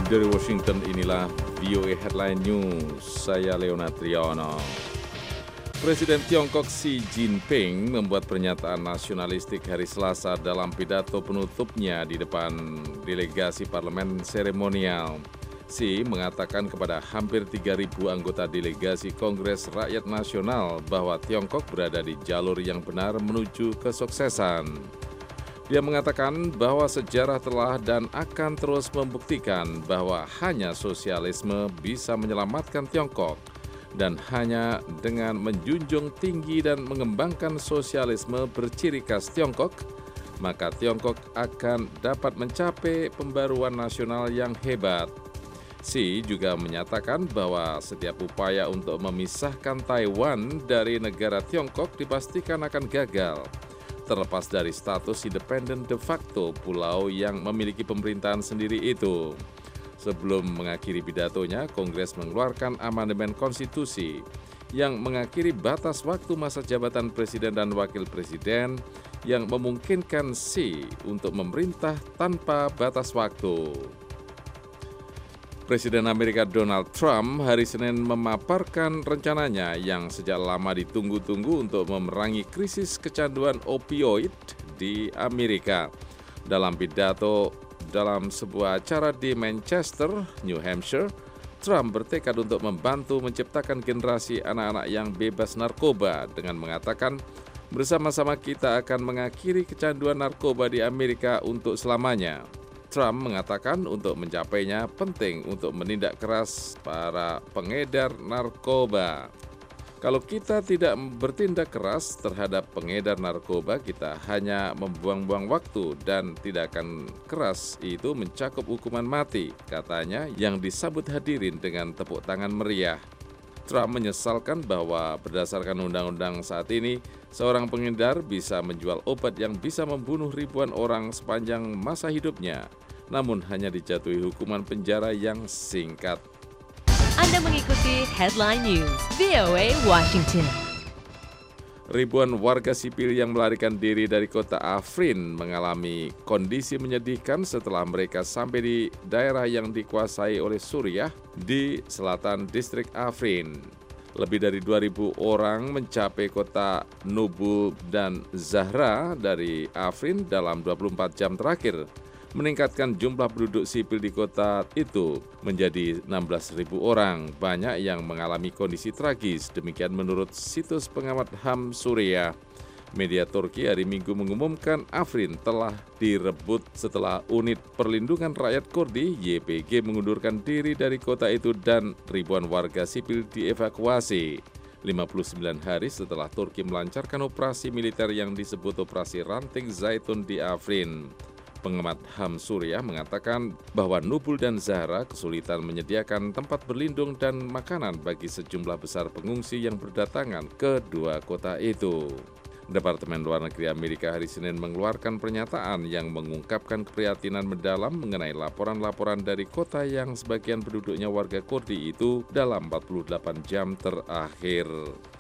Dari Washington, inilah VOA Headline News. Saya Leona Triano. Presiden Tiongkok Xi Jinping membuat pernyataan nasionalistik hari Selasa dalam pidato penutupnya di depan delegasi parlemen seremonial. Xi mengatakan kepada hampir 3.000 anggota delegasi Kongres Rakyat Nasional bahwa Tiongkok berada di jalur yang benar menuju kesuksesan. Dia mengatakan bahwa sejarah telah dan akan terus membuktikan bahwa hanya sosialisme bisa menyelamatkan Tiongkok. Dan hanya dengan menjunjung tinggi dan mengembangkan sosialisme berciri khas Tiongkok, maka Tiongkok akan dapat mencapai pembaruan nasional yang hebat. Xi juga menyatakan bahwa setiap upaya untuk memisahkan Taiwan dari negara Tiongkok dipastikan akan gagal, terlepas dari status independen de facto pulau yang memiliki pemerintahan sendiri itu. Sebelum mengakhiri pidatonya, Kongres mengeluarkan amandemen konstitusi yang mengakhiri batas waktu masa jabatan presiden dan wakil presiden yang memungkinkan Xi untuk memerintah tanpa batas waktu. Presiden Amerika Donald Trump hari Senin memaparkan rencananya yang sejak lama ditunggu-tunggu untuk memerangi krisis kecanduan opioid di Amerika. Dalam pidato dalam sebuah acara di Manchester, New Hampshire, Trump bertekad untuk membantu menciptakan generasi anak-anak yang bebas narkoba dengan mengatakan, bersama-sama kita akan mengakhiri kecanduan narkoba di Amerika untuk selamanya. Trump mengatakan untuk mencapainya penting untuk menindak keras para pengedar narkoba. Kalau kita tidak bertindak keras terhadap pengedar narkoba, kita hanya membuang-buang waktu dan tindakan keras itu mencakup hukuman mati, katanya yang disambut hadirin dengan tepuk tangan meriah. Trump menyesalkan bahwa berdasarkan undang-undang saat ini, seorang pengedar bisa menjual obat yang bisa membunuh ribuan orang sepanjang masa hidupnya, namun hanya dijatuhi hukuman penjara yang singkat. Anda mengikuti Headline News, VOA Washington. Ribuan warga sipil yang melarikan diri dari kota Afrin mengalami kondisi menyedihkan setelah mereka sampai di daerah yang dikuasai oleh Suriah di selatan distrik Afrin. Lebih dari 2.000 orang mencapai kota Nubul dan Zahra dari Afrin dalam 24 jam terakhir, meningkatkan jumlah penduduk sipil di kota itu menjadi 16.000 orang. Banyak yang mengalami kondisi tragis, demikian menurut situs pengamat HAM Suriah. Media Turki hari Minggu mengumumkan Afrin telah direbut setelah unit perlindungan rakyat Kurdi YPG mengundurkan diri dari kota itu dan ribuan warga sipil dievakuasi. 59 hari setelah Turki melancarkan operasi militer yang disebut Operasi Ranting Zaitun di Afrin. Pengamat HAM Suriah mengatakan bahwa Nubul dan Zahra kesulitan menyediakan tempat berlindung dan makanan bagi sejumlah besar pengungsi yang berdatangan ke dua kota itu. Departemen Luar Negeri Amerika hari Senin mengeluarkan pernyataan yang mengungkapkan keprihatinan mendalam mengenai laporan-laporan dari kota yang sebagian penduduknya warga Kurdi itu dalam 48 jam terakhir.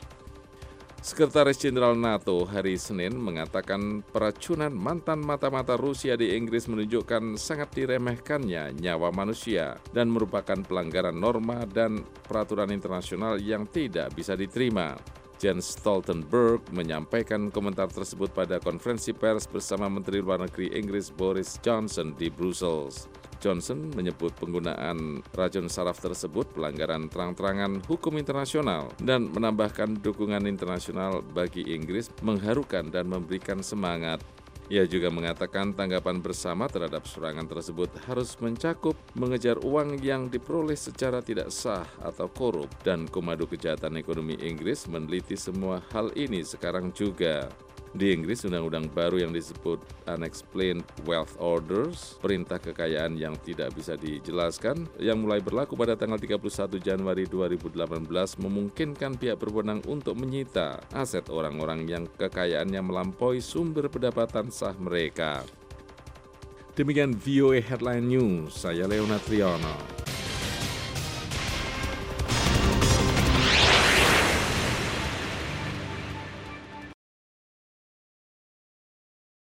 Sekretaris Jenderal NATO hari Senin mengatakan peracunan mantan mata-mata Rusia di Inggris menunjukkan sangat diremehkannya nyawa manusia dan merupakan pelanggaran norma dan peraturan internasional yang tidak bisa diterima. Jens Stoltenberg menyampaikan komentar tersebut pada konferensi pers bersama Menteri Luar Negeri Inggris Boris Johnson di Brussels. Johnson menyebut penggunaan racun saraf tersebut pelanggaran terang-terangan hukum internasional dan menambahkan dukungan internasional bagi Inggris mengharukan dan memberikan semangat. Ia juga mengatakan tanggapan bersama terhadap serangan tersebut harus mencakup mengejar uang yang diperoleh secara tidak sah atau korup, dan Komando Kejahatan Ekonomi Inggris meneliti semua hal ini sekarang juga. Di Inggris, undang-undang baru yang disebut Unexplained Wealth Orders, perintah kekayaan yang tidak bisa dijelaskan, yang mulai berlaku pada tanggal 31 Januari 2018 memungkinkan pihak berwenang untuk menyita aset orang-orang yang kekayaannya melampaui sumber pendapatan sah mereka. Demikian VOA Headline News, saya Leona Triano.